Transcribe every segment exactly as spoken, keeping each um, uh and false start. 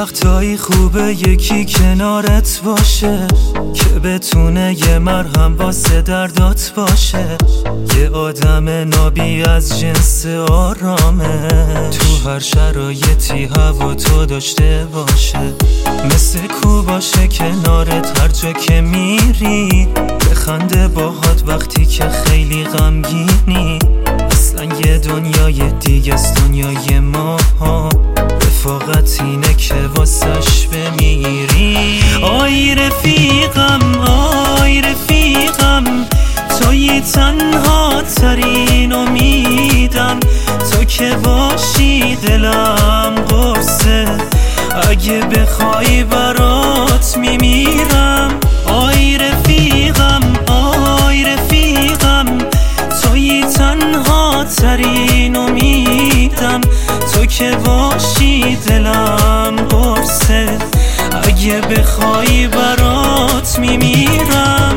وقتایی خوبه یکی کنارت باشه که بتونه یه مرهم واسه دردات باشه، یه آدم نابی از جنس آرامه، تو هر شرایطی هوا تو داشته باشه، مثل کو باشه کنارت هر جا که میری، بخنده باهات وقتی که خیلی غمگینی، اصلا یه دنیای دیگه است دنیای ما ها، رفاقت اینه که واسش بمیری. آی رفیقم آی رفیقم، توی تنها ترین امیدم، تو که باشی دلم قرصه، اگه بخوای برات میمیرم. آی رفیقم آی رفیقم، توی تنها ترین امیدم، تو که باشی دلم قرصه، اگه بخوای برات میمیرم.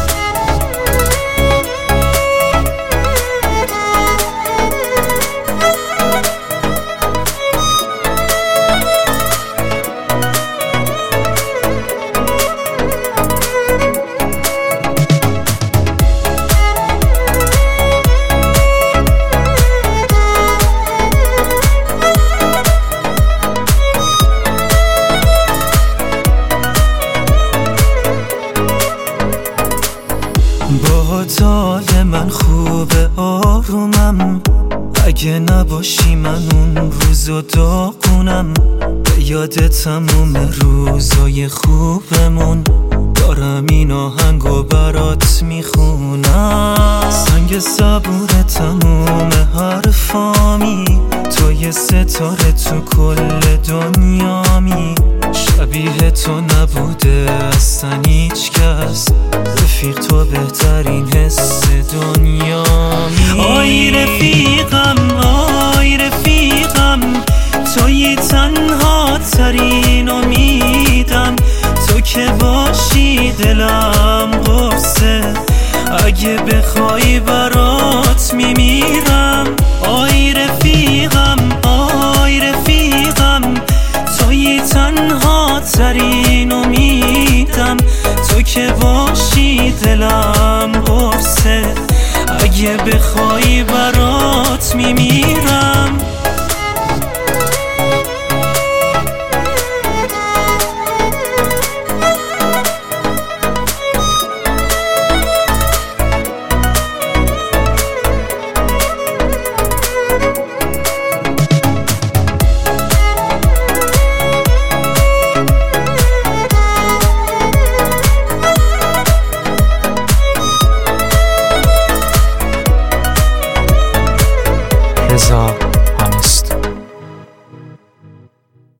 با حال من خوبه آرومم، اگه نباشی من اون روزو داغونم، به یاد تموم روزای خوبمون دارم این آهنگو برات میخونم. سنگ صبور تموم حرفامی، تو یه ستاره تو کل دنیامی، شبیه تو نبوده اصلا هیچ کس، رفیق تو بهترین حس دنیامی. آی رفیقم آی رفیقم، توی تنها ترین امیدم، تو که باشی دلم قرصه، اگه بخوای برات میمیرم. آی رفیقم آی رفیقم، توی تنها ترین امیدم، تو که باشی دلم قرصه، اگه بخوای برات میمیرم. رضا